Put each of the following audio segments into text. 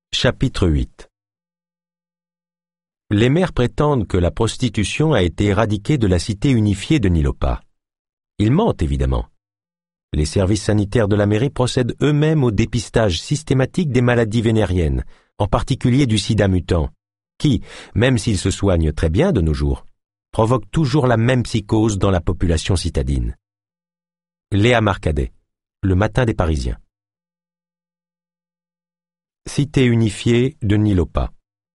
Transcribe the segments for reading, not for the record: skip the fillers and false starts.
Chapitre 8. Les maires prétendent que la prostitution a été éradiquée de la cité unifiée de Nilopa. Ils mentent évidemment. Les services sanitaires de la mairie procèdent eux-mêmes au dépistage systématique des maladies vénériennes, en particulier du sida mutant, qui, même s'il se soigne très bien de nos jours, provoque toujours la même psychose dans la population citadine. Léa Marcadet, Le Matin des Parisiens. Cité unifiée de Nilopa.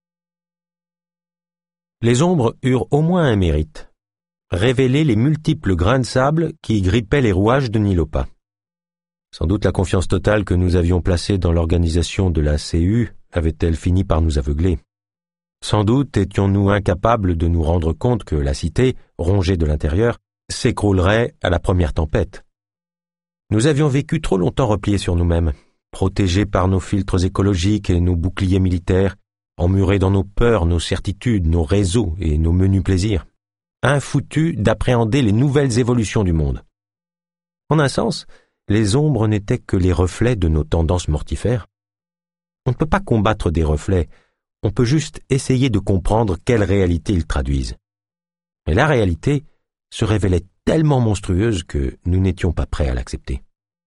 Les ombres eurent au moins un mérite: révéler les multiples grains de sable qui grippaient les rouages de Nilopa. Sans doute la confiance totale que nous avions placée dans l'organisation de la CU avait-elle fini par nous aveugler. Sans doute étions-nous incapables de nous rendre compte que la cité, rongée de l'intérieur, s'écroulerait à la première tempête. Nous avions vécu trop longtemps repliés sur nous-mêmes, protégés par nos filtres écologiques et nos boucliers militaires, emmurés dans nos peurs, nos certitudes, nos réseaux et nos menus plaisirs, infoutus d'appréhender les nouvelles évolutions du monde. En un sens, les ombres n'étaient que les reflets de nos tendances mortifères. On ne peut pas combattre des reflets, on peut juste essayer de comprendre quelle réalité ils traduisent. Mais la réalité se révélait tellement monstrueuse que nous n'étions pas prêts à l'accepter.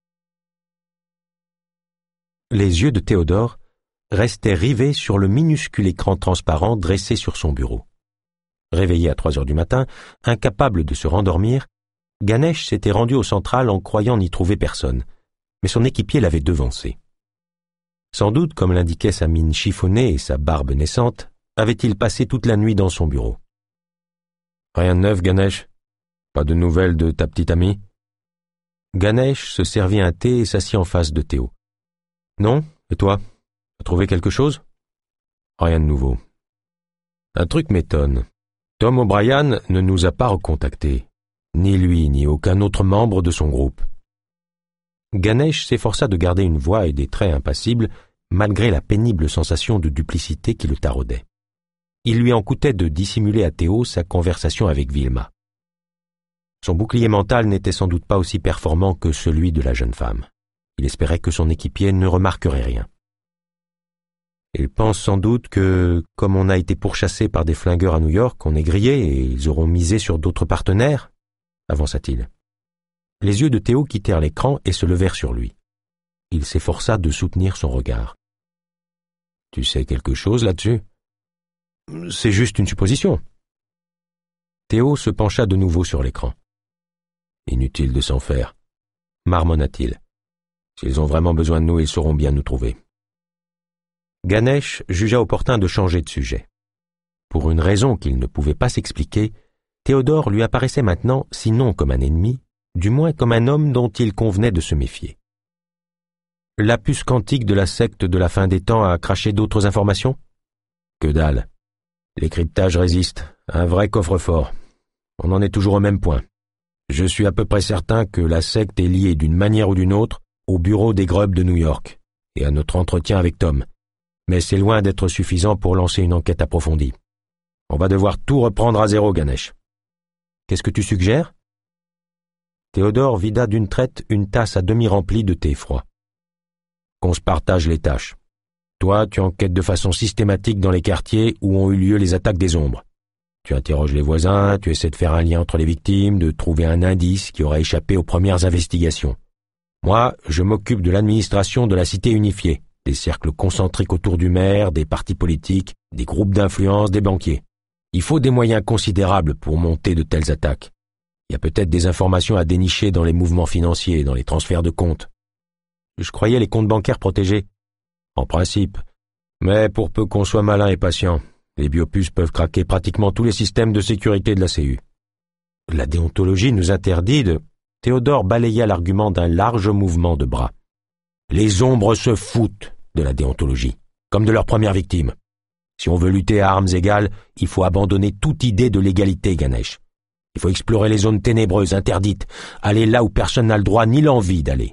Les yeux de Théodore restaient rivés sur le minuscule écran transparent dressé sur son bureau. Réveillé à 3 heures du matin, incapable de se rendormir, Ganesh s'était rendu au central en croyant n'y trouver personne, mais son équipier l'avait devancé. Sans doute, comme l'indiquait sa mine chiffonnée et sa barbe naissante, avait-il passé toute la nuit dans son bureau. « Rien de neuf, Ganesh? Pas de nouvelles de ta petite amie ?» Ganesh se servit un thé et s'assit en face de Théo. « Non, et toi? T'as trouvé quelque chose? » « Rien de nouveau. »« Un truc m'étonne. Tom O'Brien ne nous a pas recontactés, ni lui ni aucun autre membre de son groupe. » Ganesh s'efforça de garder une voix et des traits impassibles, malgré la pénible sensation de duplicité qui le taraudait. Il lui en coûtait de dissimuler à Théo sa conversation avec Vilma. Son bouclier mental n'était sans doute pas aussi performant que celui de la jeune femme. Il espérait que son équipier ne remarquerait rien. Il pense sans doute que, comme on a été pourchassé par des flingueurs à New York, on est grillé et ils auront misé sur d'autres partenaires, avança-t-il. Les yeux de Théo quittèrent l'écran et se levèrent sur lui. Il s'efforça de soutenir son regard. « Tu sais quelque chose là-dessus? »« C'est juste une supposition. » Théo se pencha de nouveau sur l'écran. « Inutile de s'en faire, » marmonna-t-il. « S'ils ont vraiment besoin de nous, ils sauront bien nous trouver. » Ganesh jugea opportun de changer de sujet. Pour une raison qu'il ne pouvait pas s'expliquer, Théodore lui apparaissait maintenant, sinon comme un ennemi, du moins comme un homme dont il convenait de se méfier. La puce quantique de la secte de la fin des temps a craché d'autres informations? Que dalle. Les cryptages résistent, un vrai coffre-fort. On en est toujours au même point. Je suis à peu près certain que la secte est liée d'une manière ou d'une autre au bureau des Grubbs de New York et à notre entretien avec Tom. Mais c'est loin d'être suffisant pour lancer une enquête approfondie. On va devoir tout reprendre à zéro, Ganesh. Qu'est-ce que tu suggères? Théodore vida d'une traite une tasse à demi remplie de thé froid. Qu'on se partage les tâches. Toi, tu enquêtes de façon systématique dans les quartiers où ont eu lieu les attaques des ombres. Tu interroges les voisins, tu essaies de faire un lien entre les victimes, de trouver un indice qui aurait échappé aux premières investigations. Moi, je m'occupe de l'administration de la cité unifiée, des cercles concentriques autour du maire, des partis politiques, des groupes d'influence, des banquiers. Il faut des moyens considérables pour monter de telles attaques. Il y a peut-être des informations à dénicher dans les mouvements financiers, dans les transferts de comptes. Je croyais les comptes bancaires protégés. En principe. Mais pour peu qu'on soit malin et patient, les biopuces peuvent craquer pratiquement tous les systèmes de sécurité de la CU. La déontologie nous interdit de... Théodore balaya l'argument d'un large mouvement de bras. Les ombres se foutent de la déontologie, comme de leur première victime. Si on veut lutter à armes égales, il faut abandonner toute idée de l'égalité, Ganesh. Il faut explorer les zones ténébreuses, interdites, aller là où personne n'a le droit ni l'envie d'aller.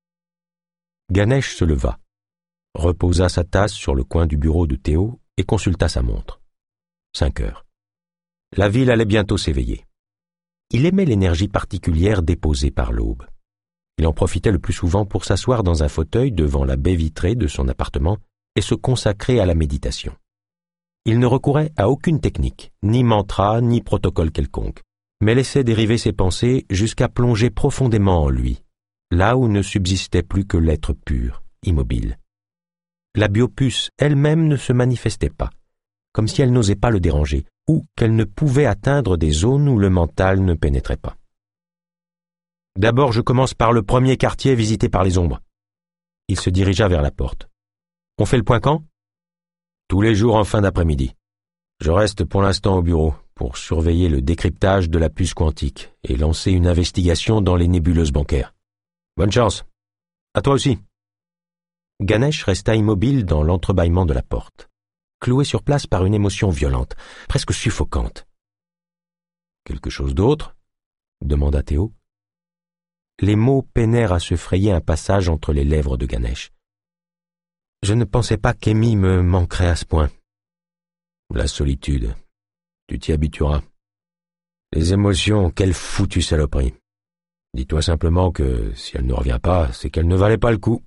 Ganesh se leva, reposa sa tasse sur le coin du bureau de Théo et consulta sa montre. 5 heures. La ville allait bientôt s'éveiller. Il aimait l'énergie particulière déposée par l'aube. Il en profitait le plus souvent pour s'asseoir dans un fauteuil devant la baie vitrée de son appartement et se consacrer à la méditation. Il ne recourait à aucune technique, ni mantra, ni protocole quelconque, mais laissait dériver ses pensées jusqu'à plonger profondément en lui, là où ne subsistait plus que l'être pur, immobile. La biopuce elle-même ne se manifestait pas, comme si elle n'osait pas le déranger, ou qu'elle ne pouvait atteindre des zones où le mental ne pénétrait pas. D'abord, je commence par le premier quartier visité par les ombres. Il se dirigea vers la porte. On fait le point quand? Tous les jours en fin d'après-midi. Je reste pour l'instant au bureau pour surveiller le décryptage de la puce quantique et lancer une investigation dans les nébuleuses bancaires. Bonne chance. À toi aussi. Ganesh resta immobile dans l'entrebâillement de la porte, cloué sur place par une émotion violente, presque suffocante. Quelque chose d'autre? Demanda Théo. Les mots peinèrent à se frayer un passage entre les lèvres de Ganesh. Je ne pensais pas qu'Amy me manquerait à ce point. La solitude. Tu t'y habitueras. Les émotions, quelle foutue saloperie. Dis-toi simplement que si elle ne revient pas, c'est qu'elle ne valait pas le coup.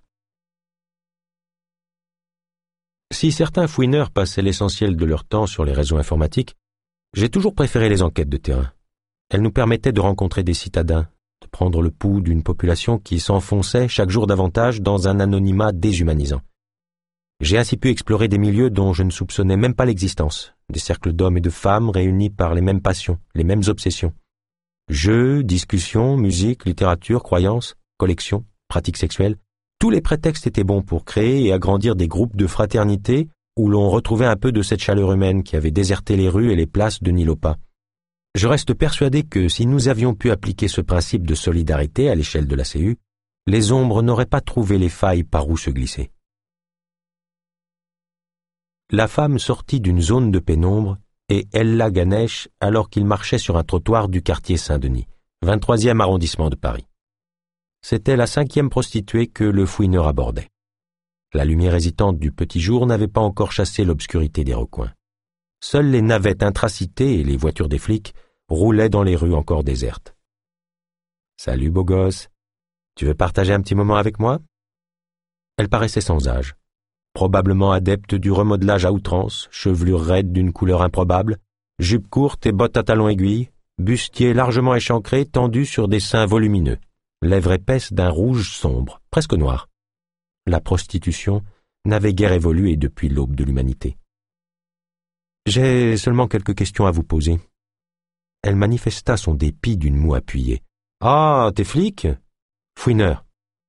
Si certains fouineurs passaient l'essentiel de leur temps sur les réseaux informatiques, j'ai toujours préféré les enquêtes de terrain. Elles nous permettaient de rencontrer des citadins, de prendre le pouls d'une population qui s'enfonçait chaque jour davantage dans un anonymat déshumanisant. J'ai ainsi pu explorer des milieux dont je ne soupçonnais même pas l'existence, des cercles d'hommes et de femmes réunis par les mêmes passions, les mêmes obsessions. Jeux, discussions, musique, littérature, croyances, collections, pratiques sexuelles, tous les prétextes étaient bons pour créer et agrandir des groupes de fraternité où l'on retrouvait un peu de cette chaleur humaine qui avait déserté les rues et les places de Nilopa. Je reste persuadé que si nous avions pu appliquer ce principe de solidarité à l'échelle de la CU, les ombres n'auraient pas trouvé les failles par où se glisser. La femme sortit d'une zone de pénombre et hèla Ganesh alors qu'il marchait sur un trottoir du quartier Saint-Denis, 23e arrondissement de Paris. C'était la 5e prostituée que le fouineur abordait. La lumière hésitante du petit jour n'avait pas encore chassé l'obscurité des recoins. Seules les navettes intracitées et les voitures des flics roulaient dans les rues encore désertes. « Salut, beau gosse. Tu veux partager un petit moment avec moi ?» Elle paraissait sans âge, probablement adepte du remodelage à outrance, chevelure raide d'une couleur improbable, jupe courte et bottes à talons aiguilles, bustier largement échancré tendu sur des seins volumineux, lèvres épaisses d'un rouge sombre, presque noir. La prostitution n'avait guère évolué depuis l'aube de l'humanité. « J'ai seulement quelques questions à vous poser. » Elle manifesta son dépit d'une moue appuyée. « Ah, t'es flic ?»« Fouineur. »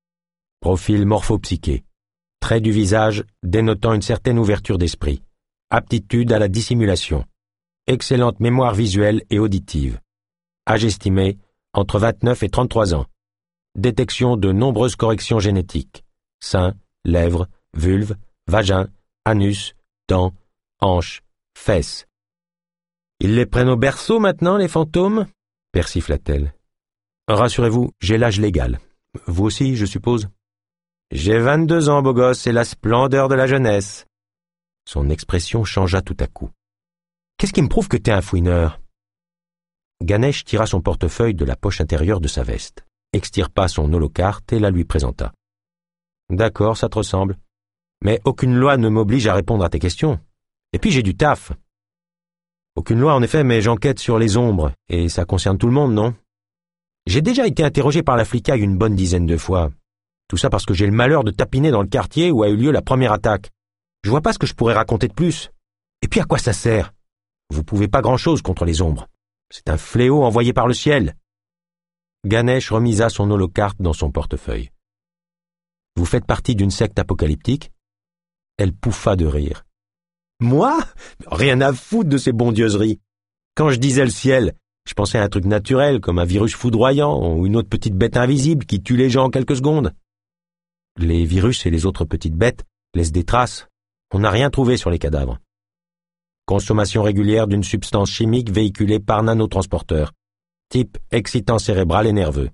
Profil morphopsyché. Trait du visage dénotant une certaine ouverture d'esprit. Aptitude à la dissimulation. Excellente mémoire visuelle et auditive. Âge estimé entre 29 et 33 ans. Détection de nombreuses corrections génétiques. Seins, lèvres, vulve, vagin, anus, dents, hanches, fesses. Ils les prennent au berceau maintenant, les fantômes? Persifla-t-elle. Rassurez-vous, j'ai l'âge légal. Vous aussi, je suppose? J'ai 22 ans, beau gosse, c'est la splendeur de la jeunesse. Son expression changea tout à coup. Qu'est-ce qui me prouve que t'es un fouineur? Ganesh tira son portefeuille de la poche intérieure de sa veste, extirpa son holocarte et la lui présenta. D'accord, ça te ressemble. Mais aucune loi ne m'oblige à répondre à tes questions. Et puis j'ai du taf. Aucune loi en effet, mais j'enquête sur les ombres, et ça concerne tout le monde, non? J'ai déjà été interrogé par la flicaille une bonne dizaine de fois. Tout ça parce que j'ai le malheur de tapiner dans le quartier où a eu lieu la première attaque. Je vois pas ce que je pourrais raconter de plus. Et puis à quoi ça sert? Vous pouvez pas grand-chose contre les ombres. C'est un fléau envoyé par le ciel. Ganesh remisa son holocarte dans son portefeuille. Vous faites partie d'une secte apocalyptique? Elle pouffa de rire. Moi? Rien à foutre de ces bondieuseries. Quand je disais le ciel, je pensais à un truc naturel comme un virus foudroyant ou une autre petite bête invisible qui tue les gens en quelques secondes. Les virus et les autres petites bêtes laissent des traces. On n'a rien trouvé sur les cadavres. Consommation régulière d'une substance chimique véhiculée par nanotransporteur. Type excitant cérébral et nerveux.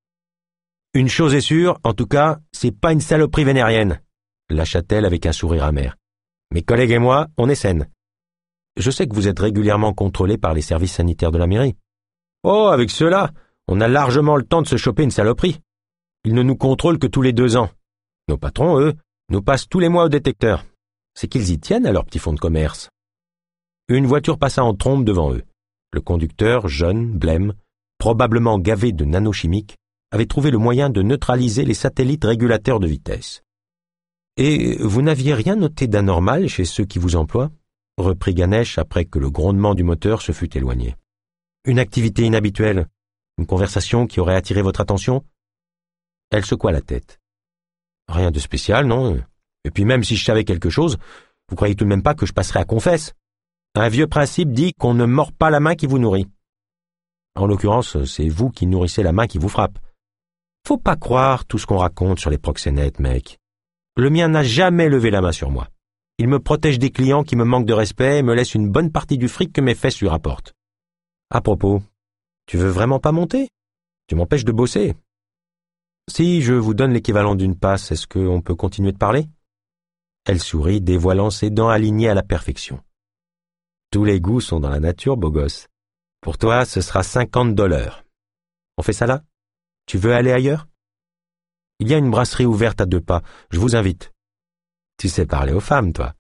Une chose est sûre, en tout cas, c'est pas une saloperie vénérienne, lâcha-t-elle avec un sourire amer. Mes collègues et moi, on est saines. Je sais que vous êtes régulièrement contrôlés par les services sanitaires de la mairie. Oh, avec ceux-là, on a largement le temps de se choper une saloperie. Ils ne nous contrôlent que tous les 2 ans. Nos patrons, eux, nous passent tous les mois au détecteur. C'est qu'ils y tiennent à leur petit fonds de commerce. Une voiture passa en trombe devant eux. Le conducteur, jeune, blême, probablement gavé de nanochimiques, avait trouvé le moyen de neutraliser les satellites régulateurs de vitesse. « Et vous n'aviez rien noté d'anormal chez ceux qui vous emploient ?» reprit Ganesh après que le grondement du moteur se fut éloigné. « Une activité inhabituelle, une conversation qui aurait attiré votre attention ?» Elle secoua la tête. « Rien de spécial, non. Et puis même si je savais quelque chose, vous croyez tout de même pas que je passerais à confesse? Un vieux principe dit qu'on ne mord pas la main qui vous nourrit. En l'occurrence, c'est vous qui nourrissez la main qui vous frappe. Faut pas croire tout ce qu'on raconte sur les proxénètes, mec. Le mien n'a jamais levé la main sur moi. Il me protège des clients qui me manquent de respect et me laisse une bonne partie du fric que mes fesses lui rapportent. À propos, tu veux vraiment pas monter? Tu m'empêches de bosser. Si je vous donne l'équivalent d'une passe, est-ce qu'on peut continuer de parler? Elle sourit, dévoilant ses dents alignées à la perfection. Tous les goûts sont dans la nature, beau gosse. Pour toi, ce sera $50. On fait ça là? Tu veux aller ailleurs? Il y a une brasserie ouverte à 2 pas, je vous invite. Tu sais parler aux femmes, toi.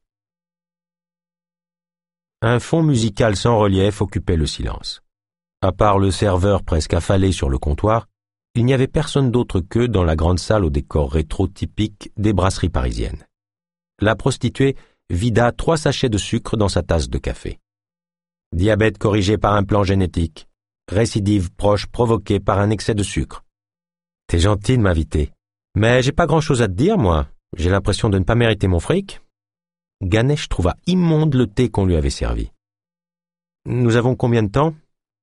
Un fond musical sans relief occupait le silence. À part le serveur presque affalé sur le comptoir, il n'y avait personne d'autre qu'eux dans la grande salle au décor rétro typique des brasseries parisiennes. La prostituée vida 3 sachets de sucre dans sa tasse de café. Diabète corrigé par un plan génétique. Récidive proche provoquée par un excès de sucre. T'es gentil de m'inviter. Mais j'ai pas grand-chose à te dire, moi. J'ai l'impression de ne pas mériter mon fric. Ganesh trouva immonde le thé qu'on lui avait servi. Nous avons combien de temps?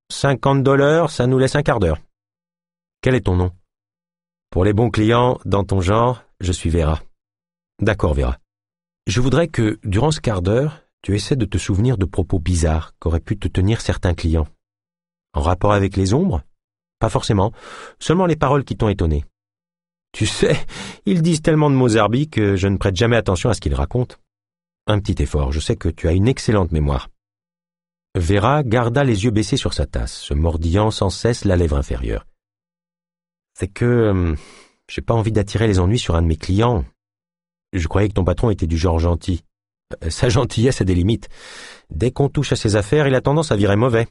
$50, ça nous laisse un quart d'heure. Quel est ton nom? Pour les bons clients, dans ton genre, je suis Vera. D'accord, Vera. Je voudrais que, durant ce quart d'heure, tu essaies de te souvenir de propos bizarres qu'auraient pu te tenir certains clients. En rapport avec les ombres? Pas forcément, seulement les paroles qui t'ont étonné. Tu sais, ils disent tellement de mots zarbi que je ne prête jamais attention à ce qu'ils racontent. Un petit effort, je sais que tu as une excellente mémoire. Vera garda les yeux baissés sur sa tasse, se mordillant sans cesse la lèvre inférieure. C'est que j'ai pas envie d'attirer les ennuis sur un de mes clients. Je croyais que ton patron était du genre gentil. Sa gentillesse a des limites. Dès qu'on touche à ses affaires, il a tendance à virer mauvais.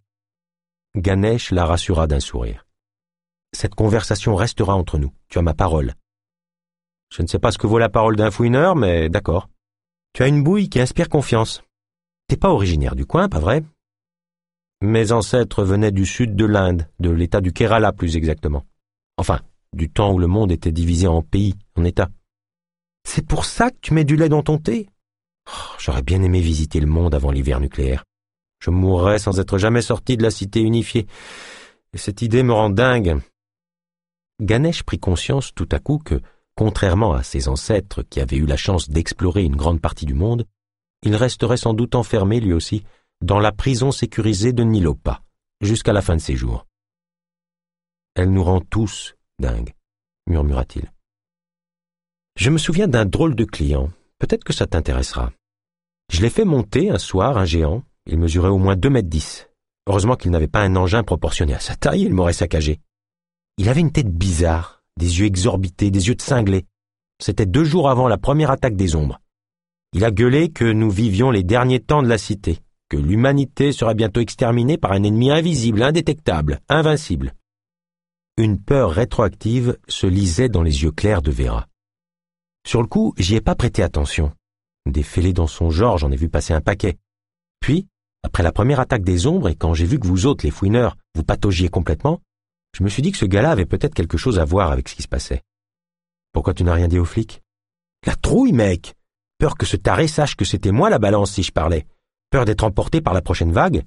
Ganesh la rassura d'un sourire. Cette conversation restera entre nous, tu as ma parole. Je ne sais pas ce que vaut la parole d'un fouineur, mais d'accord. Tu as une bouille qui inspire confiance. T'es pas originaire du coin, pas vrai? Mes ancêtres venaient du sud de l'Inde, de l'état du Kerala plus exactement. Enfin, du temps où le monde était divisé en pays, en états. C'est pour ça que tu mets du lait dans ton thé? Oh, j'aurais bien aimé visiter le monde avant l'hiver nucléaire. Je mourrais sans être jamais sorti de la cité unifiée. Et cette idée me rend dingue. Ganesh prit conscience tout à coup que, contrairement à ses ancêtres qui avaient eu la chance d'explorer une grande partie du monde, il resterait sans doute enfermé, lui aussi, dans la prison sécurisée de Nilopa, jusqu'à la fin de ses jours. « Elle nous rend tous dingues », murmura-t-il. « Je me souviens d'un drôle de client, peut-être que ça t'intéressera. Je l'ai fait monter un soir un géant, il mesurait au moins 2,10 m. Heureusement qu'il n'avait pas un engin proportionné à sa taille, il m'aurait saccagé. Il avait une tête bizarre, des yeux exorbités, des yeux de cinglé. C'était 2 jours avant la première attaque des ombres. Il a gueulé que nous vivions les derniers temps de la cité, que l'humanité serait bientôt exterminée par un ennemi invisible, indétectable, invincible. Une peur rétroactive se lisait dans les yeux clairs de Vera. Sur le coup, j'y ai pas prêté attention. Des fêlés dans son genre, j'en ai vu passer un paquet. Puis, après la première attaque des ombres et quand j'ai vu que vous autres, les fouineurs, vous pataugiez complètement, je me suis dit que ce gars-là avait peut-être quelque chose à voir avec ce qui se passait. Pourquoi tu n'as rien dit aux flics? La trouille, mec! Peur que ce taré sache que c'était moi la balance si je parlais. Peur d'être emporté par la prochaine vague.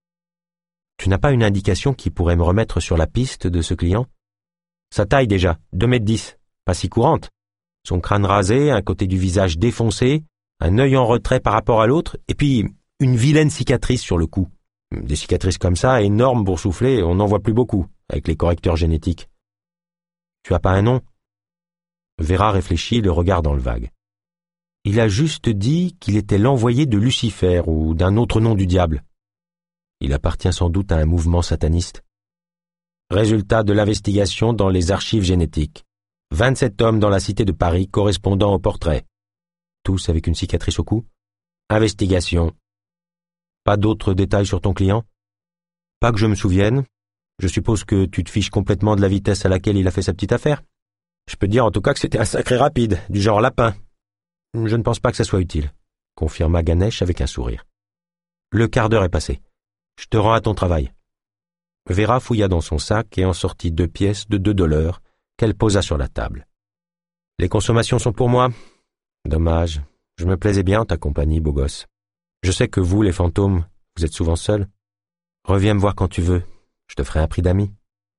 Tu n'as pas une indication qui pourrait me remettre sur la piste de ce client? Sa taille déjà, 2,10 m, pas si courante. Son crâne rasé, un côté du visage défoncé, un œil en retrait par rapport à l'autre, et puis une vilaine cicatrice sur le cou. Des cicatrices comme ça, énormes pour souffler, on n'en voit plus beaucoup, avec les correcteurs génétiques. Tu as pas un nom? Vera réfléchit, le regard dans le vague. Il a juste dit qu'il était l'envoyé de Lucifer ou d'un autre nom du diable. Il appartient sans doute à un mouvement sataniste. Résultat de l'investigation dans les archives génétiques. 27 hommes dans la cité de Paris correspondant au portrait. Tous avec une cicatrice au cou? Investigation. Pas d'autres détails sur ton client? Pas que je me souvienne. Je suppose que tu te fiches complètement de la vitesse à laquelle il a fait sa petite affaire. Je peux te dire en tout cas que c'était un sacré rapide, du genre lapin. Je ne pense pas que ça soit utile, confirma Ganesh avec un sourire. Le quart d'heure est passé. Je te rends à ton travail. Vera fouilla dans son sac et en sortit 2 pièces de $2 qu'elle posa sur la table. Les consommations sont pour moi? Dommage. Je me plaisais bien en ta compagnie, beau gosse. Je sais que vous, les fantômes, vous êtes souvent seuls. Reviens me voir quand tu veux. Je te ferai un prix d'amis.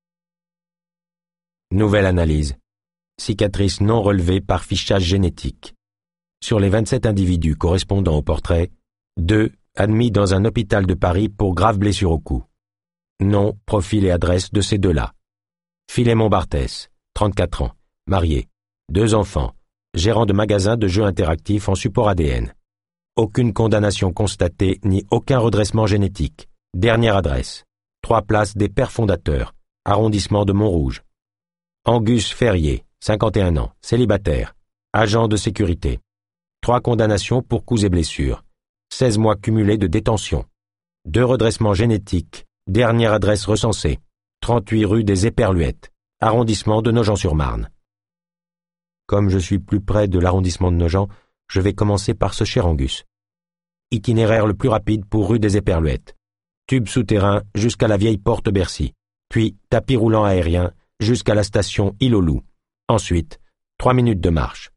Nouvelle analyse. Cicatrice non relevée par fichage génétique. Sur les 27 individus correspondant au portrait, 2 admis dans un hôpital de Paris pour graves blessures au cou. Nom, profil et adresse de ces 2-là. Philémon Barthès, 34 ans, marié, 2 enfants, gérant de magasin de jeux interactifs en support ADN. Aucune condamnation constatée ni aucun redressement génétique. Dernière adresse. 3 places des Pères Fondateurs, arrondissement de Montrouge. Angus Ferrier, 51 ans, célibataire, agent de sécurité. 3 condamnations pour coups et blessures. 16 mois cumulés de détention. 2 redressements génétiques. Dernière adresse recensée. 38 rue des Éperluettes, arrondissement de Nogent-sur-Marne. Comme je suis plus près de l'arrondissement de Nogent, je vais commencer par ce cher Angus. Itinéraire le plus rapide pour rue des Éperluettes. Tube souterrain jusqu'à la vieille porte Bercy, puis tapis roulant aérien jusqu'à la station Île-aux-Loups. Ensuite, 3 minutes de marche.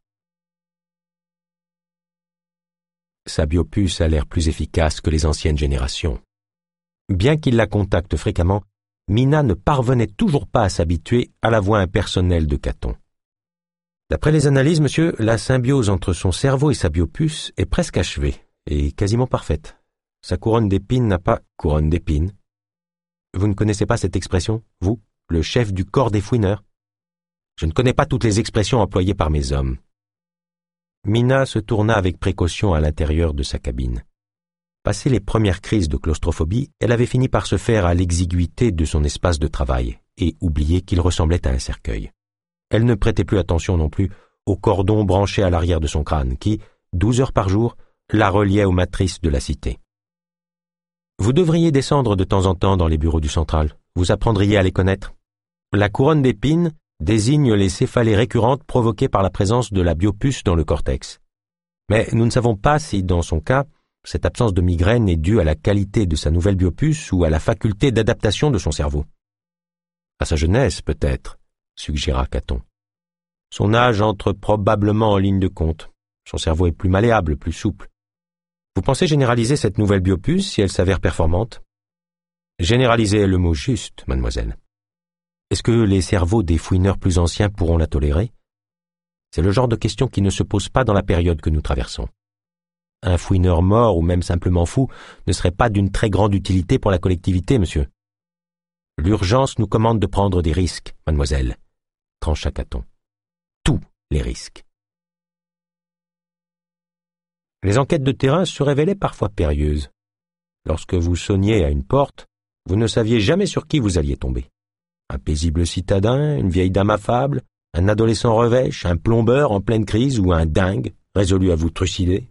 Sa biopuce a l'air plus efficace que les anciennes générations. Bien qu'il la contacte fréquemment, Mina ne parvenait toujours pas à s'habituer à la voix impersonnelle de Caton. D'après les analyses, monsieur, la symbiose entre son cerveau et sa biopuce est presque achevée et quasiment parfaite. Sa couronne d'épines n'a pas couronne d'épines. Vous ne connaissez pas cette expression, vous, le chef du corps des fouineurs? Je ne connais pas toutes les expressions employées par mes hommes. Mina se tourna avec précaution à l'intérieur de sa cabine. Passé les premières crises de claustrophobie, elle avait fini par se faire à l'exiguïté de son espace de travail et oublier qu'il ressemblait à un cercueil. Elle ne prêtait plus attention non plus au cordon branché à l'arrière de son crâne qui, 12 heures par jour, la reliait aux matrices de la cité. Vous devriez descendre de temps en temps dans les bureaux du central. Vous apprendriez à les connaître. La couronne d'épines désigne les céphalées récurrentes provoquées par la présence de la biopuce dans le cortex. Mais nous ne savons pas si, dans son cas, cette absence de migraine est due à la qualité de sa nouvelle biopuce ou à la faculté d'adaptation de son cerveau. À sa jeunesse, peut-être, suggéra Caton. Son âge entre probablement en ligne de compte. Son cerveau est plus malléable, plus souple. Vous pensez généraliser cette nouvelle biopuce si elle s'avère performante? Généraliser est le mot juste, mademoiselle. Est-ce que les cerveaux des fouineurs plus anciens pourront la tolérer? C'est le genre de question qui ne se pose pas dans la période que nous traversons. Un fouineur mort ou même simplement fou ne serait pas d'une très grande utilité pour la collectivité, monsieur. L'urgence nous commande de prendre des risques, mademoiselle, trancha Caton. Tous les risques. Les enquêtes de terrain se révélaient parfois périlleuses. Lorsque vous sonniez à une porte, vous ne saviez jamais sur qui vous alliez tomber. Un paisible citadin, une vieille dame affable, un adolescent revêche, un plombeur en pleine crise ou un dingue résolu à vous trucider.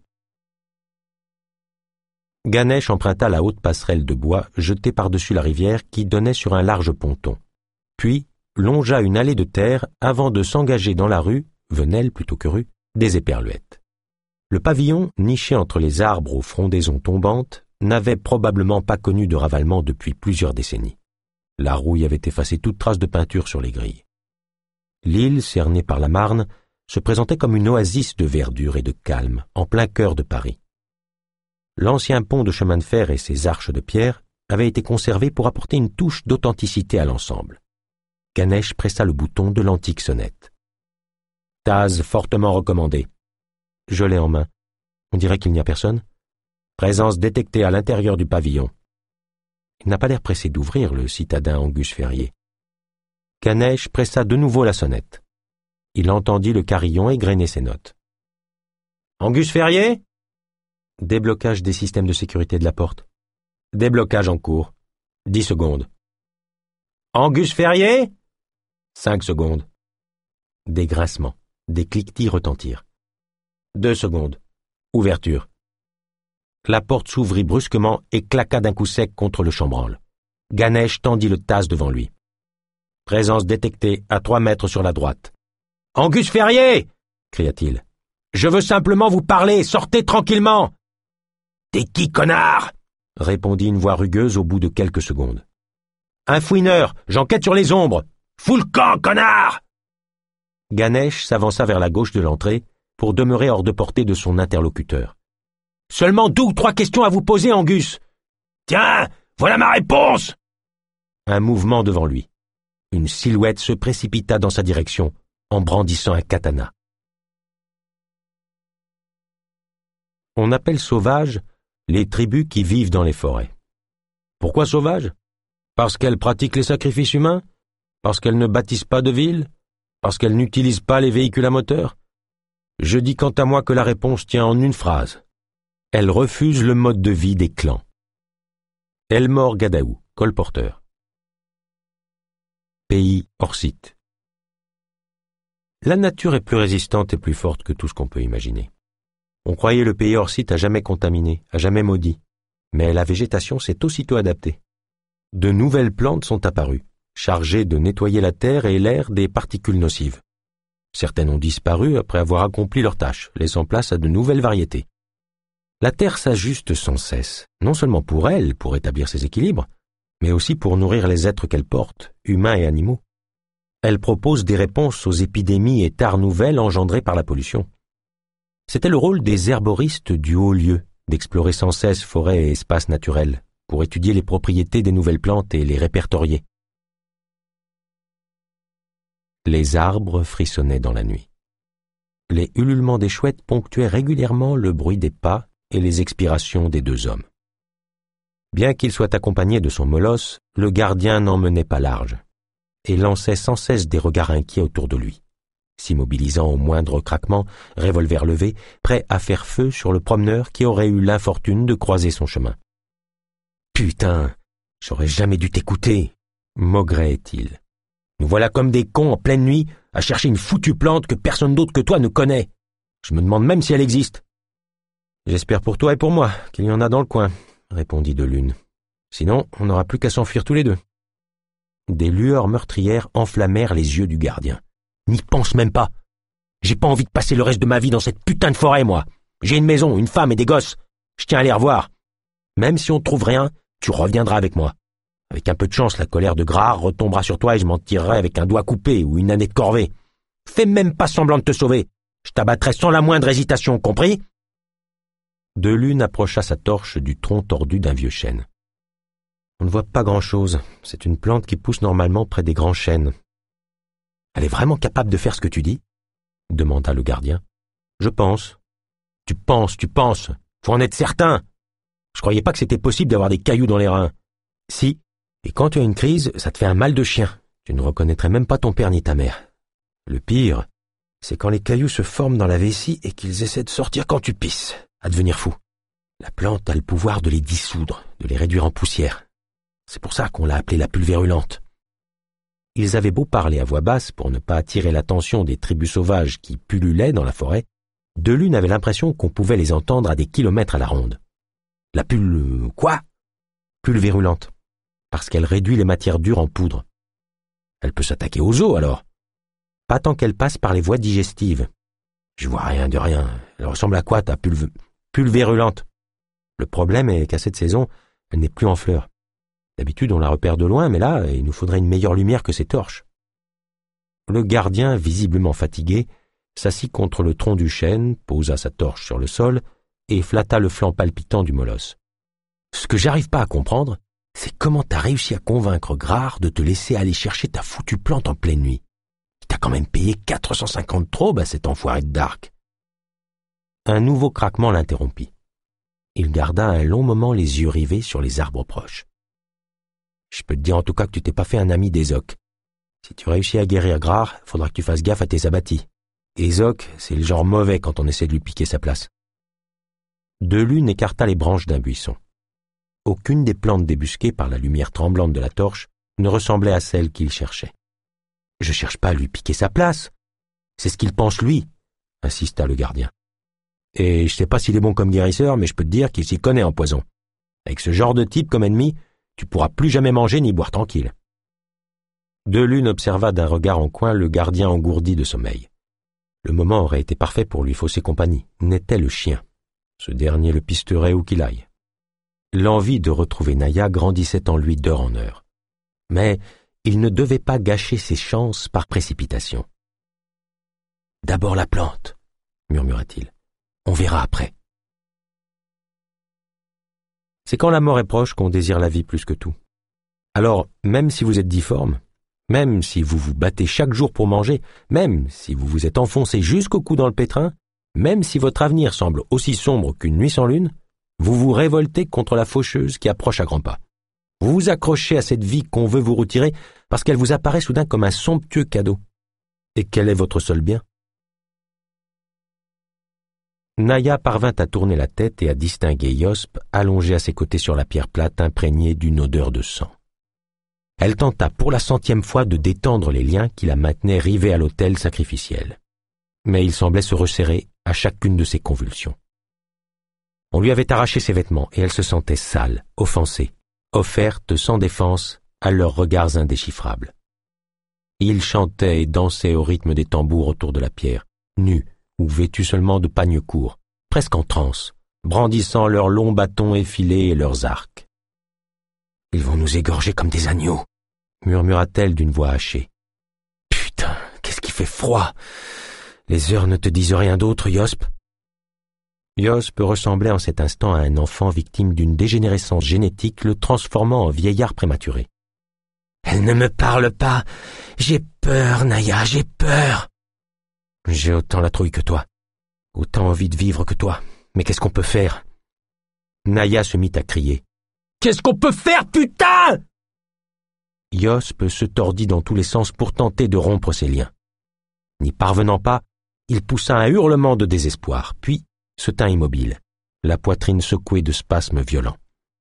Ganesh emprunta la haute passerelle de bois jetée par-dessus la rivière qui donnait sur un large ponton, puis longea une allée de terre avant de s'engager dans la rue, venelle plutôt que rue, des Éperluettes. Le pavillon, niché entre les arbres aux frondaisons tombantes, n'avait probablement pas connu de ravalement depuis plusieurs décennies. La rouille avait effacé toute trace de peinture sur les grilles. L'île, cernée par la Marne, se présentait comme une oasis de verdure et de calme, en plein cœur de Paris. L'ancien pont de chemin de fer et ses arches de pierre avaient été conservés pour apporter une touche d'authenticité à l'ensemble. Ganesh pressa le bouton de l'antique sonnette. « Taz fortement recommandé. » Je l'ai en main. On dirait qu'il n'y a personne. Présence détectée à l'intérieur du pavillon. Il n'a pas l'air pressé d'ouvrir, le citadin Angus Ferrier. Ganesh pressa de nouveau la sonnette. Il entendit le carillon égrener ses notes. « Angus Ferrier ?» Déblocage des systèmes de sécurité de la porte. Déblocage en cours. 10 secondes. « Angus Ferrier ?» 5 secondes. Des grincements, des cliquetis retentirent. 2 secondes. Ouverture. La porte s'ouvrit brusquement et claqua d'un coup sec contre le chambranle. Ganesh tendit le tas devant lui. Présence détectée à 3 mètres sur la droite. « Angus Ferrier !» cria-t-il. « Je veux simplement vous parler, sortez tranquillement !»« T'es qui, connard ?» répondit une voix rugueuse au bout de quelques secondes. « Un fouineur, j'enquête sur les ombres. Fous le camp, connard !» Ganesh s'avança vers la gauche de l'entrée pour demeurer hors de portée de son interlocuteur. « Seulement 2 ou 3 questions à vous poser, Angus. »« Tiens, voilà ma réponse !» Un mouvement devant lui. Une silhouette se précipita dans sa direction en brandissant un katana. On appelle sauvages les tribus qui vivent dans les forêts. Pourquoi sauvages? Parce qu'elles pratiquent les sacrifices humains? Parce qu'elles ne bâtissent pas de villes? Parce qu'elles n'utilisent pas les véhicules à moteur? Je dis quant à moi que la réponse tient en une phrase. Elles refusent le mode de vie des clans. Elmore Gadaou, colporteur. Pays Orcite. La nature est plus résistante et plus forte que tout ce qu'on peut imaginer. On croyait le pays Orcite à jamais contaminé, à jamais maudit. Mais la végétation s'est aussitôt adaptée. De nouvelles plantes sont apparues, chargées de nettoyer la terre et l'air des particules nocives. Certaines ont disparu après avoir accompli leur tâche, laissant place à de nouvelles variétés. La terre s'ajuste sans cesse, non seulement pour elle, pour établir ses équilibres, mais aussi pour nourrir les êtres qu'elle porte, humains et animaux. Elle propose des réponses aux épidémies et tares nouvelles engendrées par la pollution. C'était le rôle des herboristes du haut-lieu d'explorer sans cesse forêts et espaces naturels pour étudier les propriétés des nouvelles plantes et les répertorier. Les arbres frissonnaient dans la nuit. Les ululements des chouettes ponctuaient régulièrement le bruit des pas et les expirations des 2 hommes. Bien qu'il soit accompagné de son molosse, le gardien n'en menait pas large et lançait sans cesse des regards inquiets autour de lui, s'immobilisant au moindre craquement, revolver levé, prêt à faire feu sur le promeneur qui aurait eu l'infortune de croiser son chemin. « Putain, j'aurais jamais dû t'écouter !» maugréait-il. « Nous voilà comme des cons en pleine nuit à chercher une foutue plante que personne d'autre que toi ne connaît. Je me demande même si elle existe. »« J'espère pour toi et pour moi qu'il y en a dans le coin, » répondit de Lune. « Sinon, on n'aura plus qu'à s'enfuir tous les deux. » Des lueurs meurtrières enflammèrent les yeux du gardien. « N'y pense même pas. J'ai pas envie de passer le reste de ma vie dans cette putain de forêt, moi. J'ai une maison, une femme et des gosses. Je tiens à les revoir. Même si on trouve rien, tu reviendras avec moi. Avec un peu de chance, la colère de Grard retombera sur toi et je m'en tirerai avec un doigt coupé ou une année de corvée. Fais même pas semblant de te sauver. Je t'abattrai sans la moindre hésitation, compris ?» De Lune approcha sa torche du tronc tordu d'un vieux chêne. « On ne voit pas grand-chose. C'est une plante qui pousse normalement près des grands chênes. »« Elle est vraiment capable de faire ce que tu dis ?» demanda le gardien. « Je pense. »« Tu penses. Faut en être certain. Je croyais pas que c'était possible d'avoir des cailloux dans les reins. »« Si. Et quand tu as une crise, ça te fait un mal de chien. Tu ne reconnaîtrais même pas ton père ni ta mère. Le pire, c'est quand les cailloux se forment dans la vessie et qu'ils essaient de sortir quand tu pisses, à devenir fou. La plante a le pouvoir de les dissoudre, de les réduire en poussière. C'est pour ça qu'on l'a appelée la pulvérulente. » Ils avaient beau parler à voix basse pour ne pas attirer l'attention des tribus sauvages qui pullulaient dans la forêt, De Lune avait l'impression qu'on pouvait les entendre à des kilomètres à la ronde. La quoi? Pulvérulente. Parce qu'elle réduit les matières dures en poudre. Elle peut s'attaquer aux os, alors. Pas tant qu'elle passe par les voies digestives. Je vois rien de rien. Elle ressemble à quoi, ta pulvérulente? Le problème est qu'à cette saison, elle n'est plus en fleurs. D'habitude, on la repère de loin, mais là, il nous faudrait une meilleure lumière que ces torches. Le gardien, visiblement fatigué, s'assit contre le tronc du chêne, posa sa torche sur le sol et flatta le flanc palpitant du molosse. Ce que j'arrive pas à comprendre, c'est comment t'as réussi à convaincre Grard de te laisser aller chercher ta foutue plante en pleine nuit. Il t'a quand même payé 450 trobes à cet enfoiré de Dark. Un nouveau craquement l'interrompit. Il garda un long moment les yeux rivés sur les arbres proches. Je peux te dire en tout cas que tu t'es pas fait un ami d'Ézoc. Si tu réussis à guérir Grard, faudra que tu fasses gaffe à tes abattis. Ézoc, c'est le genre mauvais quand on essaie de lui piquer sa place. De Lune écarta les branches d'un buisson. Aucune des plantes débusquées par la lumière tremblante de la torche ne ressemblait à celle qu'il cherchait. « Je cherche pas à lui piquer sa place. C'est ce qu'il pense lui, » insista le gardien. Et je sais pas s'il est bon comme guérisseur, mais je peux te dire qu'il s'y connaît en poison. Avec ce genre de type comme ennemi, tu pourras plus jamais manger ni boire tranquille. Delune observa d'un regard en coin le gardien engourdi de sommeil. Le moment aurait été parfait pour lui fausser compagnie, n'était le chien. Ce dernier le pisterait où qu'il aille. L'envie de retrouver Naya grandissait en lui d'heure en heure. Mais il ne devait pas gâcher ses chances par précipitation. « D'abord la plante, » murmura-t-il. « On verra après. » C'est quand la mort est proche qu'on désire la vie plus que tout. Alors, même si vous êtes difforme, même si vous vous battez chaque jour pour manger, même si vous vous êtes enfoncé jusqu'au cou dans le pétrin, même si votre avenir semble aussi sombre qu'une nuit sans lune, vous vous révoltez contre la faucheuse qui approche à grands pas. Vous vous accrochez à cette vie qu'on veut vous retirer parce qu'elle vous apparaît soudain comme un somptueux cadeau. Et quel est votre seul bien? Naya parvint à tourner la tête et à distinguer Yosp allongé à ses côtés sur la pierre plate imprégnée d'une odeur de sang. Elle tenta pour la 100e fois de détendre les liens qui la maintenaient rivée à l'autel sacrificiel. Mais il semblait se resserrer à chacune de ses convulsions. On lui avait arraché ses vêtements et elle se sentait sale, offensée, offerte sans défense à leurs regards indéchiffrables. Ils chantaient et dansaient au rythme des tambours autour de la pierre, nus ou vêtus seulement de pagnes courts, presque en transe, brandissant leurs longs bâtons effilés et leurs arcs. « Ils vont nous égorger comme des agneaux !» murmura-t-elle d'une voix hachée. « Putain, qu'est-ce qui fait froid! Les heures ne te disent rien d'autre, Yosp ?» Yosp ressemblait en cet instant à un enfant victime d'une dégénérescence génétique le transformant en vieillard prématuré. « Elle ne me parle pas! J'ai peur, Naya, j'ai peur! » « J'ai autant la trouille que toi, autant envie de vivre que toi, mais qu'est-ce qu'on peut faire ?» Naya se mit à crier. « Qu'est-ce qu'on peut faire, putain ?» Yosp se tordit dans tous les sens pour tenter de rompre ses liens. N'y parvenant pas, il poussa un hurlement de désespoir, puis se tint immobile, la poitrine secouée de spasmes violents.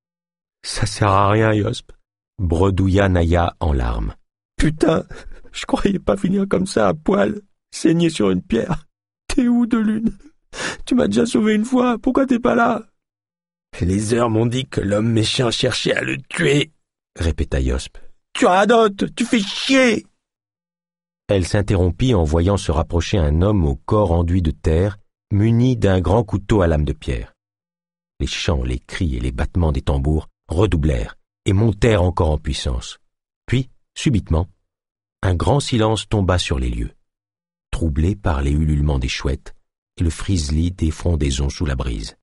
« Ça sert à rien, Yosp, » bredouilla Naya en larmes. « Putain, je croyais pas finir comme ça à poil, saigné sur une pierre. T'es où, Delune? Tu m'as déjà sauvé une fois, pourquoi t'es pas là? » « Les heures m'ont dit que l'homme méchant cherchait à le tuer, » répéta Yosp. « Tu radotes, tu fais chier !» Elle s'interrompit en voyant se rapprocher un homme au corps enduit de terre, muni d'un grand couteau à lame de pierre. Les chants, les cris et les battements des tambours redoublèrent et montèrent encore en puissance. Puis, subitement, un grand silence tomba sur les lieux, troublé par les ululements des chouettes et le friseli des frondaisons sous la brise.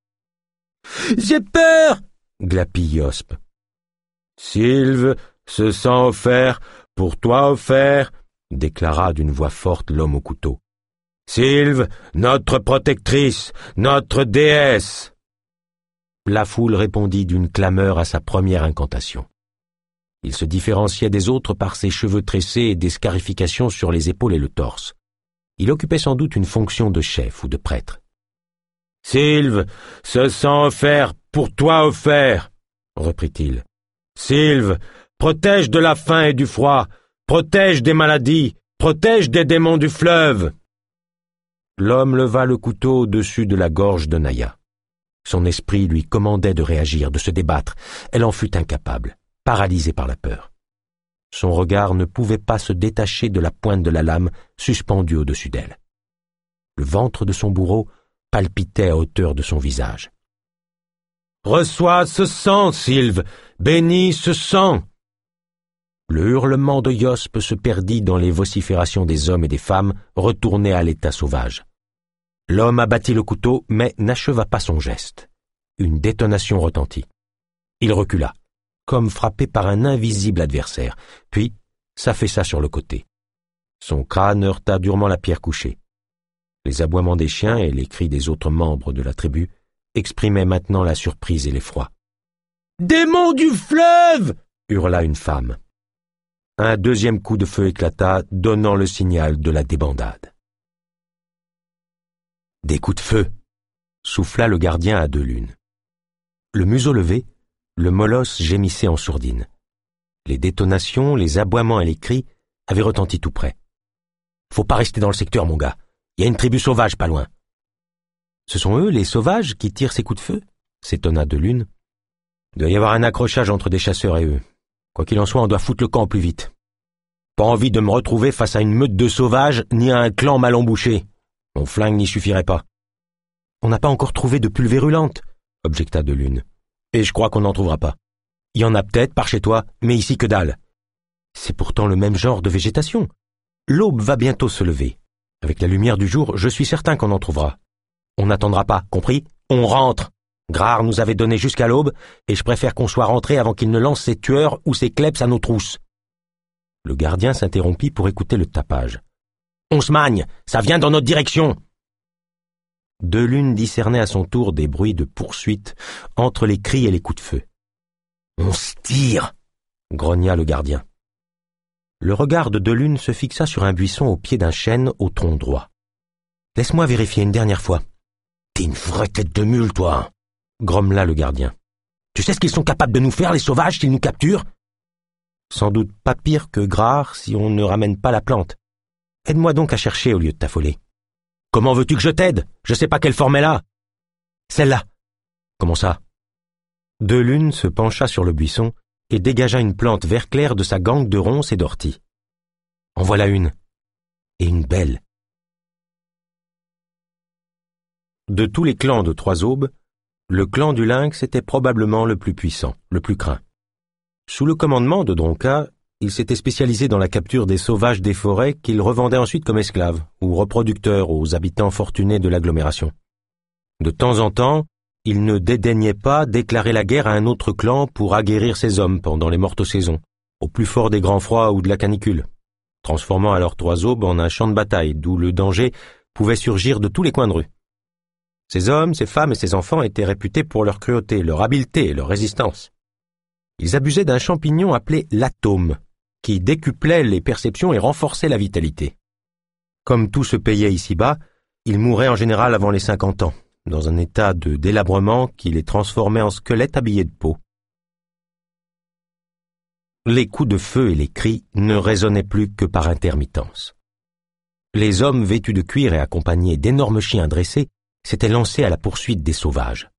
« J'ai peur !» glapit Yosp. « Sylve se sent offert, pour toi offert !» déclara d'une voix forte l'homme au couteau. « Sylve, notre protectrice, notre déesse !» La foule répondit d'une clameur à sa première incantation. Il se différenciait des autres par ses cheveux tressés et des scarifications sur les épaules et le torse. Il occupait sans doute une fonction de chef ou de prêtre. « Sylve se sent offert, pour toi offert !» reprit-il. « Sylve, protège de la faim et du froid, protège des maladies, protège des démons du fleuve !» L'homme leva le couteau au-dessus de la gorge de Naya. Son esprit lui commandait de réagir, de se débattre. Elle en fut incapable, paralysée par la peur. Son regard ne pouvait pas se détacher de la pointe de la lame suspendue au-dessus d'elle. Le ventre de son bourreau palpitait à hauteur de son visage. « Reçois ce sang, Sylve, bénis ce sang !» Le hurlement de Yosp se perdit dans les vociférations des hommes et des femmes retournés à l'état sauvage. L'homme abattit le couteau, mais n'acheva pas son geste. Une détonation retentit. Il recula, comme frappé par un invisible adversaire, puis s'affaissa sur le côté. Son crâne heurta durement la pierre couchée. Les aboiements des chiens et les cris des autres membres de la tribu exprimaient maintenant la surprise et l'effroi. « Démon du fleuve !» hurla une femme. Un deuxième coup de feu éclata, donnant le signal de la débandade. « Des coups de feu !» souffla le gardien à Delune. Le museau levé, le molosse gémissait en sourdine. Les détonations, les aboiements et les cris avaient retenti tout près. « Faut pas rester dans le secteur, mon gars. Il y a une tribu sauvage pas loin. » Ce sont eux, les sauvages, qui tirent ces coups de feu? S'étonna de Lune. Il doit y avoir un accrochage entre des chasseurs et eux. Quoi qu'il en soit, on doit foutre le camp au plus vite. Pas envie de me retrouver face à une meute de sauvages, ni à un clan mal embouché. Mon flingue n'y suffirait pas. On n'a pas encore trouvé de pulvérulente, objecta de Lune. Et je crois qu'on n'en trouvera pas. Il y en a peut-être par chez toi, mais ici que dalle. C'est pourtant le même genre de végétation. L'aube va bientôt se lever. Avec la lumière du jour, je suis certain qu'on en trouvera. On n'attendra pas, compris? On rentre. Grard nous avait donné jusqu'à l'aube, et je préfère qu'on soit rentré avant qu'il ne lance ses tueurs ou ses kleps à nos trousses. Le gardien s'interrompit pour écouter le tapage. On se magne, ça vient dans notre direction. De Lune discernait à son tour des bruits de poursuite entre les cris et les coups de feu. On se tire, grogna le gardien. Le regard de Lune se fixa sur un buisson au pied d'un chêne au tronc droit. Laisse-moi vérifier une dernière fois. T'es une vraie tête de mule, toi, grommela le gardien. Tu sais ce qu'ils sont capables de nous faire, les sauvages, s'ils nous capturent? Sans doute pas pire que Grard si on ne ramène pas la plante. Aide-moi donc à chercher au lieu de t'affoler. Comment veux-tu que je t'aide? Je sais pas quelle forme elle a. Celle-là. Comment ça? De Lune se pencha sur le buisson et dégagea une plante vert clair de sa gangue de ronces et d'orties. En voilà une. Et une belle. De tous les clans de Trois-Aubes, le clan du lynx était probablement le plus puissant, le plus craint. Sous le commandement de Dronca, il s'était spécialisé dans la capture des sauvages des forêts qu'il revendait ensuite comme esclaves ou reproducteurs aux habitants fortunés de l'agglomération. De temps en temps, il ne dédaignait pas déclarer la guerre à un autre clan pour aguerrir ses hommes pendant les mortes saisons, au plus fort des grands froids ou de la canicule, transformant alors Trois-Aubes en un champ de bataille d'où le danger pouvait surgir de tous les coins de rue. Ces hommes, ces femmes et ces enfants étaient réputés pour leur cruauté, leur habileté et leur résistance. Ils abusaient d'un champignon appelé l'atome, qui décuplait les perceptions et renforçait la vitalité. Comme tout se payait ici-bas, ils mouraient en général avant les 50 ans, dans un état de délabrement qui les transformait en squelettes habillés de peau. Les coups de feu et les cris ne résonnaient plus que par intermittence. Les hommes vêtus de cuir et accompagnés d'énormes chiens dressés s'étaient lancés à la poursuite des sauvages.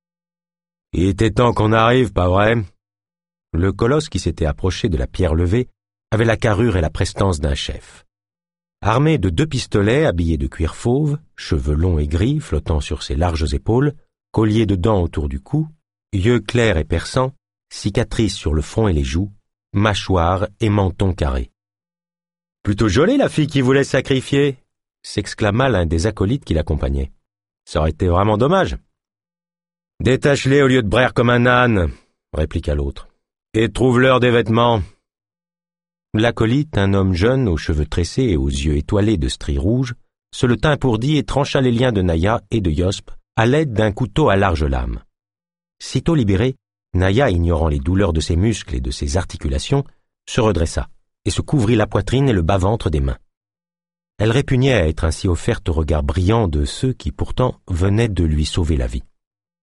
« Il était temps qu'on arrive, pas vrai ?» Le colosse qui s'était approché de la pierre levée avait la carrure et la prestance d'un chef. Armé de 2 pistolets habillés de cuir fauve, cheveux longs et gris flottant sur ses larges épaules, collier de dents autour du cou, yeux clairs et perçants, cicatrices sur le front et les joues, mâchoire et menton carré. « Plutôt jolie la fille qui voulait sacrifier !» s'exclama l'un des acolytes qui l'accompagnaient. « Ça aurait été vraiment dommage. »« Détache-les au lieu de braire comme un âne !» répliqua l'autre. « Et trouve-leur des vêtements. » L'acolyte, un homme jeune aux cheveux tressés et aux yeux étoilés de stries rouges, se le tint pour dit et trancha les liens de Naya et de Yosp à l'aide d'un couteau à large lame. Sitôt libérée, Naya, ignorant les douleurs de ses muscles et de ses articulations, se redressa et se couvrit la poitrine et le bas-ventre des mains. Elle répugnait à être ainsi offerte au regard brillant de ceux qui pourtant venaient de lui sauver la vie.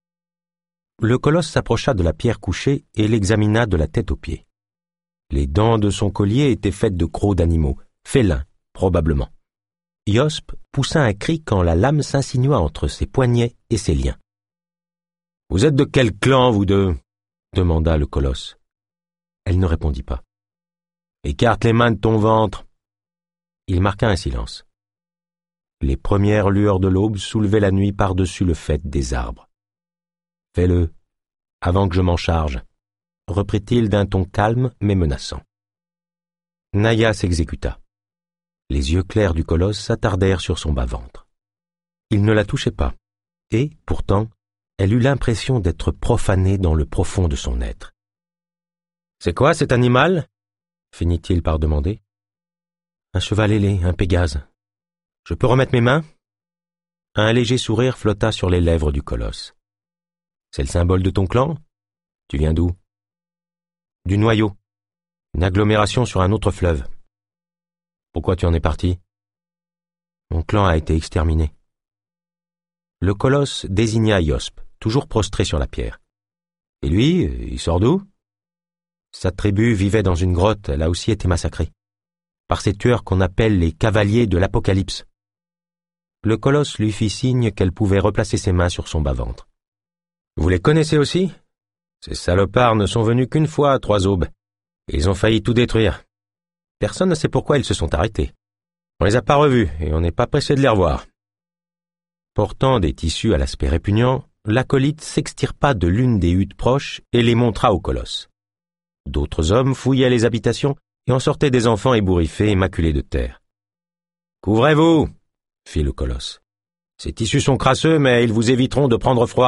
Le colosse s'approcha de la pierre couchée et l'examina de la tête aux pieds. Les dents de son collier étaient faites de crocs d'animaux, félins, probablement. Yosp poussa un cri quand la lame s'insinua entre ses poignets et ses liens. « Vous êtes de quel clan, vous deux ?» demanda le colosse. Elle ne répondit pas. « Écarte les mains de ton ventre. » Il marqua un silence. Les premières lueurs de l'aube soulevaient la nuit par-dessus le faîte des arbres. « Fais-le, avant que je m'en charge, » reprit-il d'un ton calme mais menaçant. Naya s'exécuta. Les yeux clairs du colosse s'attardèrent sur son bas-ventre. Il ne la touchait pas, et, pourtant, elle eut l'impression d'être profanée dans le profond de son être. « C'est quoi cet animal ?» finit-il par demander. « Un cheval ailé, un pégase. Je peux remettre mes mains ?» Un léger sourire flotta sur les lèvres du colosse. « C'est le symbole de ton clan? Tu viens d'où? » « Du Noyau, une agglomération sur un autre fleuve. »« Pourquoi tu en es parti? »« Mon clan a été exterminé. » Le colosse désigna Yosp, toujours prostré sur la pierre. « Et lui, il sort d'où? » Sa tribu vivait dans une grotte, elle a aussi été massacrée. Par ces tueurs qu'on appelle les cavaliers de l'Apocalypse. Le colosse lui fit signe qu'elle pouvait replacer ses mains sur son bas-ventre. « Vous les connaissez aussi ? Ces salopards ne sont venus qu'une fois à Trois Aubes. Ils ont failli tout détruire. Personne ne sait pourquoi ils se sont arrêtés. On les a pas revus et on n'est pas pressé de les revoir. » Portant des tissus à l'aspect répugnant, l'acolyte s'extirpa de l'une des huttes proches et les montra au colosse. D'autres hommes fouillaient les habitations et en sortaient des enfants ébouriffés et maculés de terre. « Couvrez-vous !» fit le colosse. « Ces tissus sont crasseux, mais ils vous éviteront de prendre froid. »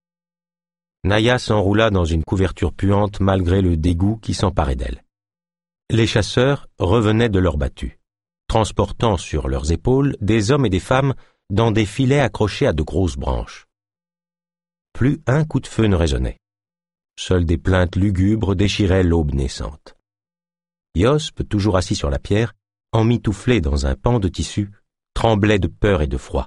Naya s'enroula dans une couverture puante malgré le dégoût qui s'emparait d'elle. Les chasseurs revenaient de leur battue, transportant sur leurs épaules des hommes et des femmes dans des filets accrochés à de grosses branches. Plus un coup de feu ne résonnait. Seules des plaintes lugubres déchiraient l'aube naissante. Yosp, toujours assis sur la pierre, emmitouflé dans un pan de tissu, tremblait de peur et de froid.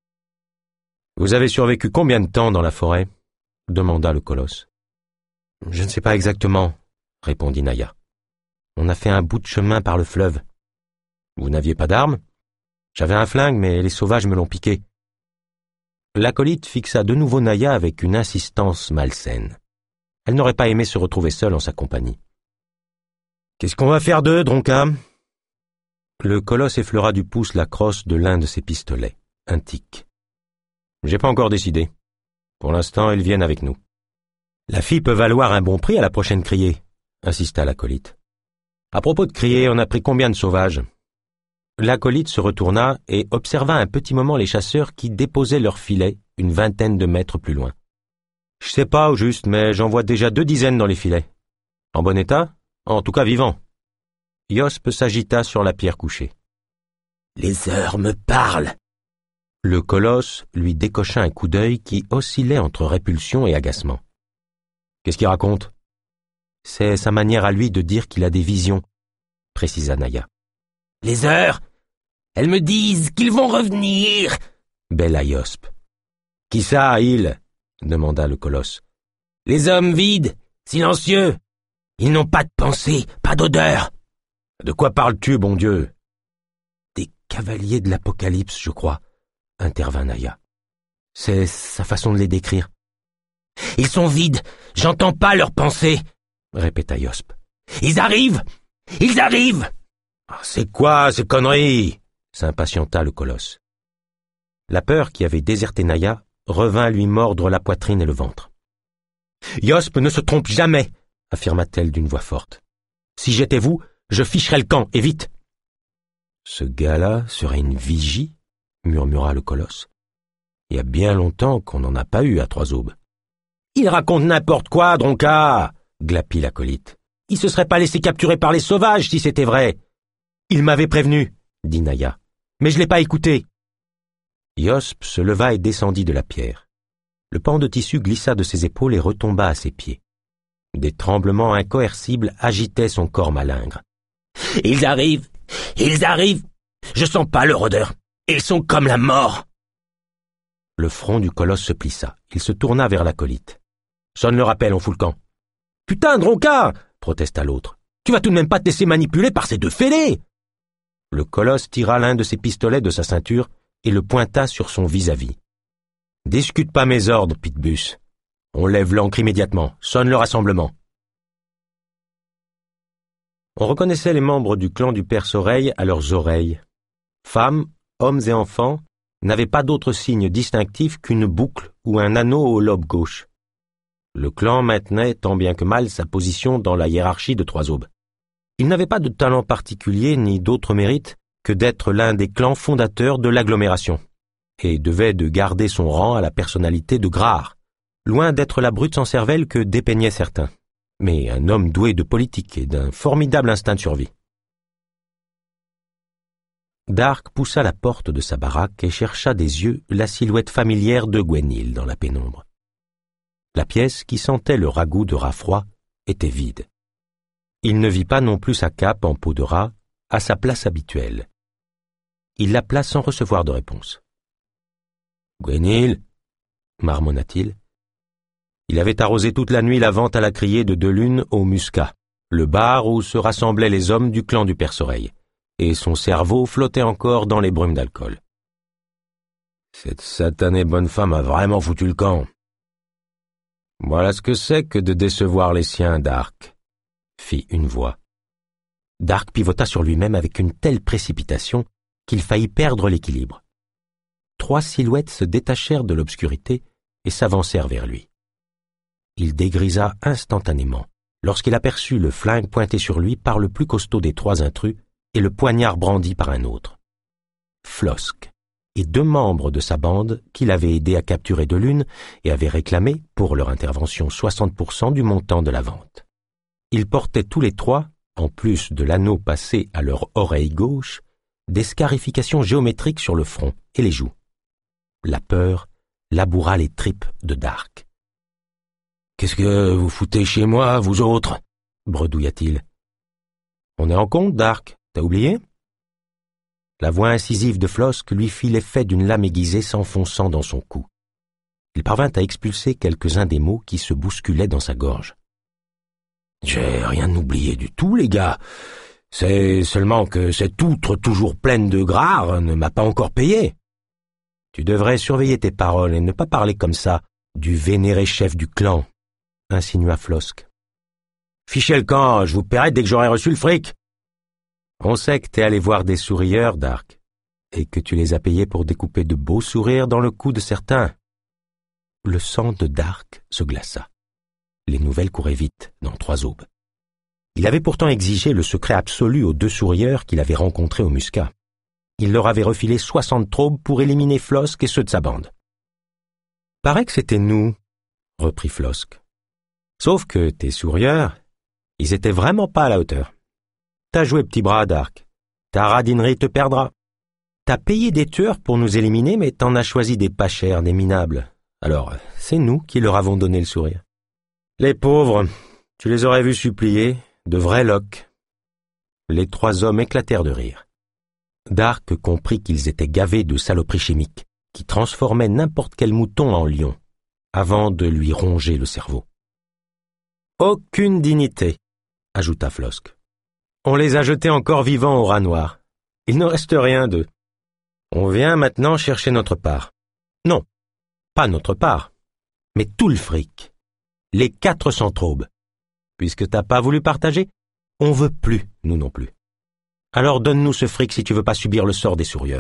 « Vous avez survécu combien de temps dans la forêt ?» demanda le colosse. « Je ne sais pas exactement, » répondit Naya. « On a fait un bout de chemin par le fleuve. »« Vous n'aviez pas d'armes ?»« J'avais un flingue, mais les sauvages me l'ont piqué. » L'acolyte fixa de nouveau Naya avec une insistance malsaine. Elle n'aurait pas aimé se retrouver seule en sa compagnie. « Qu'est-ce qu'on va faire d'eux, Dronka ?» Le colosse effleura du pouce la crosse de l'un de ses pistolets, un tic. « J'ai pas encore décidé. Pour l'instant, ils viennent avec nous. »« La fille peut valoir un bon prix à la prochaine criée, » insista l'acolyte. « À propos de criée, on a pris combien de sauvages ?» L'acolyte se retourna et observa un petit moment les chasseurs qui déposaient leurs filets une vingtaine de mètres plus loin. « Je sais pas au juste, mais j'en vois déjà 2 dizaines dans les filets. En bon état ? En tout cas vivants. » Yosp s'agita sur la pierre couchée. « Les heures me parlent !» Le colosse lui décocha un coup d'œil qui oscillait entre répulsion et agacement. « Qu'est-ce qu'il raconte ?»« C'est sa manière à lui de dire qu'il a des visions, » précisa Naya. « Les heures, elles me disent qu'ils vont revenir !» bêla Yosp. « Qui ça, ils ?» demanda le colosse. « Les hommes vides, silencieux. Ils n'ont pas de pensée, pas d'odeur. »« De quoi parles-tu, bon Dieu ?»« Des cavaliers de l'Apocalypse, je crois. » intervint Naya. C'est sa façon de les décrire. « Ils sont vides, j'entends pas leurs pensées, » répéta Yosp. « Ils arrivent ! Ils arrivent !»« C'est quoi ces conneries ?» s'impatienta le colosse. La peur qui avait déserté Naya revint lui mordre la poitrine et le ventre. « Yosp ne se trompe jamais !» affirma-t-elle d'une voix forte. « Si j'étais vous, je ficherais le camp, et vite !»« Ce gars-là serait une vigie ?» murmura le colosse. « Il y a bien longtemps qu'on n'en a pas eu à Trois Aubes. »« Il raconte n'importe quoi, Dronka !» glapit l'acolyte. « Il se serait pas laissé capturer par les sauvages si c'était vrai. »« Il m'avait prévenu, » dit Naya, « mais je l'ai pas écouté. » Yosp se leva et descendit de la pierre. Le pan de tissu glissa de ses épaules et retomba à ses pieds. Des tremblements incoercibles agitaient son corps malingre. « Ils arrivent! Ils arrivent! Je sens pas leur odeur! Ils sont comme la mort !» Le front du colosse se plissa. Il se tourna vers l'acolyte. « Sonne le rappel, on fout le camp. »« Putain, Dronka !» protesta l'autre. « Tu vas tout de même pas te laisser manipuler par ces 2 fêlés !» Le colosse tira l'un de ses pistolets de sa ceinture et le pointa sur son vis-à-vis. « Discute pas mes ordres, Pitbus. On lève l'ancre immédiatement. Sonne le rassemblement. » On reconnaissait les membres du clan du Père Soreille à leurs oreilles. Femmes, hommes et enfants n'avaient pas d'autre signe distinctif qu'une boucle ou un anneau au lobe gauche. Le clan maintenait tant bien que mal sa position dans la hiérarchie de Trois Aubes. Il n'avait pas de talent particulier ni d'autre mérite que d'être l'un des clans fondateurs de l'agglomération, et devait de garder son rang à la personnalité de Grard, loin d'être la brute sans cervelle que dépeignaient certains, mais un homme doué de politique et d'un formidable instinct de survie. Dark poussa la porte de sa baraque et chercha des yeux la silhouette familière de Gwenil dans la pénombre. La pièce, qui sentait le ragoût de rat froid, était vide. Il ne vit pas non plus sa cape en peau de rat à sa place habituelle. Il l'appela sans recevoir de réponse. « Gwenil » marmonna-t-il. Il avait arrosé toute la nuit la vente à la criée de 2 lunes au Muscat, le bar où se rassemblaient les hommes du clan du Père Soreille, et son cerveau flottait encore dans les brumes d'alcool. Cette satanée bonne femme a vraiment foutu le camp. Voilà ce que c'est que de décevoir les siens, Dark, fit une voix. Dark pivota sur lui-même avec une telle précipitation qu'il faillit perdre l'équilibre. 3 silhouettes se détachèrent de l'obscurité et s'avancèrent vers lui. Il dégrisa instantanément lorsqu'il aperçut le flingue pointé sur lui par le plus costaud des 3 intrus et le poignard brandi par un autre. Flosk et 2 membres de sa bande qu'il avait aidé à capturer de l'une et avait réclamé, pour leur intervention, 60% du montant de la vente. Ils portaient tous les 3, en plus de l'anneau passé à leur oreille gauche, des scarifications géométriques sur le front et les joues. La peur laboura les tripes de Dark. « Qu'est-ce que vous foutez chez moi, vous autres ?» bredouilla-t-il. « On est en compte, Dark, t'as oublié ?» La voix incisive de Flosk lui fit l'effet d'une lame aiguisée s'enfonçant dans son cou. Il parvint à expulser quelques-uns des mots qui se bousculaient dans sa gorge. « J'ai rien oublié du tout, les gars. C'est seulement que cette outre toujours pleine de gras ne m'a pas encore payé. » Tu devrais surveiller tes paroles et ne pas parler comme ça du vénéré chef du clan, insinua Flosk. Fichez le camp, je vous paierai dès que j'aurai reçu le fric. On sait que t'es allé voir des sourieurs, Dark, et que tu les as payés pour découper de beaux sourires dans le cou de certains. Le sang de Dark se glaça. Les nouvelles couraient vite, dans 3 aubes. Il avait pourtant exigé le secret absolu aux 2 sourieurs qu'il avait rencontrés au Muscat. Il leur avait refilé 60 traubes pour éliminer Flosk et ceux de sa bande. « Paraît que c'était nous, » reprit Flosk. « Sauf que tes sourieurs, ils étaient vraiment pas à la hauteur. T'as joué petit bras, Dark. Ta radinerie te perdra. T'as payé des tueurs pour nous éliminer, mais t'en as choisi des pas chers, des minables. Alors, c'est nous qui leur avons donné le sourire. Les pauvres, tu les aurais vus supplier, de vrais loques. » Les 3 hommes éclatèrent de rire. Dark comprit qu'ils étaient gavés de saloperies chimiques, qui transformaient n'importe quel mouton en lion, avant de lui ronger le cerveau. « Aucune dignité, » ajouta Flosk. « On les a jetés encore vivants au rat noir. Il ne reste rien d'eux. On vient maintenant chercher notre part. Non, pas notre part, mais tout le fric. Les 400 traubes. Puisque t'as pas voulu partager, on veut plus, nous non plus. Alors donne-nous ce fric si tu veux pas subir le sort des sourieurs. »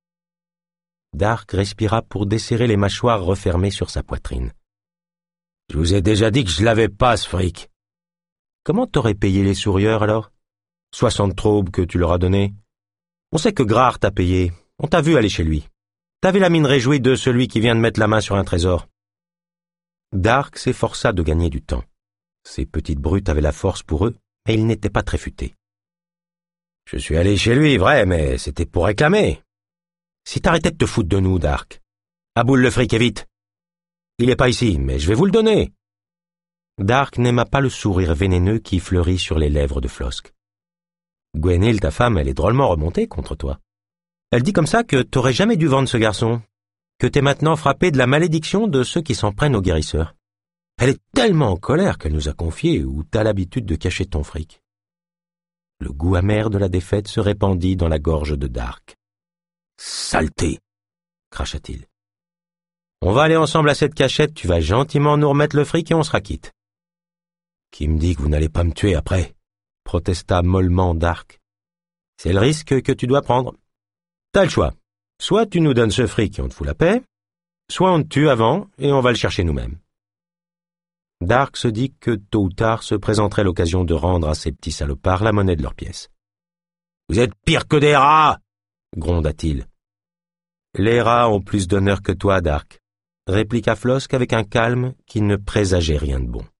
Dark respira pour desserrer les mâchoires refermées sur sa poitrine. « Je vous ai déjà dit que je l'avais pas, ce fric. »« Comment t'aurais payé les sourieurs, alors ? 60 traubes que tu leur as données. On sait que Grard t'a payé. On t'a vu aller chez lui. T'avais la mine réjouie de celui qui vient de mettre la main sur un trésor. » Dark s'efforça de gagner du temps. Ces petites brutes avaient la force pour eux, mais ils n'étaient pas très futés. « Je suis allé chez lui, vrai, mais c'était pour réclamer. Si t'arrêtais de te foutre de nous, Dark. Aboule le fric et vite. Il n'est pas ici, mais je vais vous le donner. » Dark n'aima pas le sourire vénéneux qui fleurit sur les lèvres de Flosk. « Gwenhyl, ta femme, elle est drôlement remontée contre toi. Elle dit comme ça que t'aurais jamais dû vendre ce garçon, que t'es maintenant frappé de la malédiction de ceux qui s'en prennent aux guérisseurs. Elle est tellement en colère qu'elle nous a confié où t'as l'habitude de cacher ton fric. » Le goût amer de la défaite se répandit dans la gorge de Dark. « Saleté !» cracha-t-il. « On va aller ensemble à cette cachette, tu vas gentiment nous remettre le fric et on sera quitte. »« Qui me dit que vous n'allez pas me tuer après ?» protesta mollement Dark. « C'est le risque que tu dois prendre. T'as le choix. Soit tu nous donnes ce fric et on te fout la paix, soit on te tue avant et on va le chercher nous-mêmes. » Dark se dit que tôt ou tard se présenterait l'occasion de rendre à ces petits salopards la monnaie de leurs pièces. « Vous êtes pire que des rats !» gronda-t-il. « Les rats ont plus d'honneur que toi, Dark, » répliqua Flosk avec un calme qui ne présageait rien de bon.